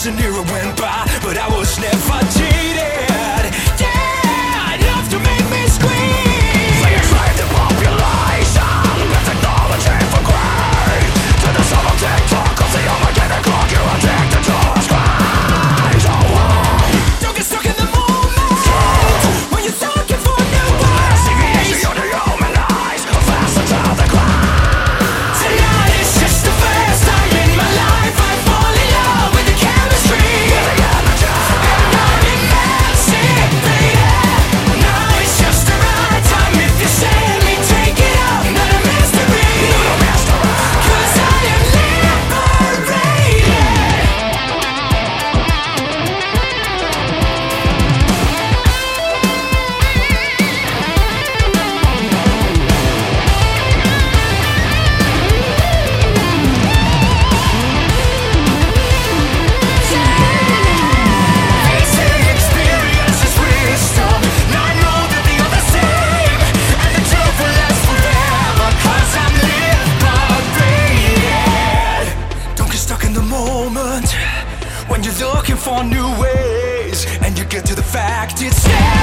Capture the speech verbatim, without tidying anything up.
years and era went by, but I was never cheated. Yeah, enough to make me scream. They enslave the population with technology for greed. To the sum of TikTok of the Armageddon clock, you're addicted to a screen. So why? Don't get stuck in the moment when you're looking for new ways. Deviation to human eyes, faster to the ground. Tonight is just the first time in my life I fall in love with the chemistry. With the energy. And I'm emancipated. Now it's just the right time. If you send me, take it out. Not a mystery. Not a mystery. 'Cause I am liberated. Basic experience is wisdom. Now I know that the other's same, and the truth will last forever. 'Cause I'm liberated. Don't get stuck in the moment when you're looking for new ways, and you get to the fact it's there.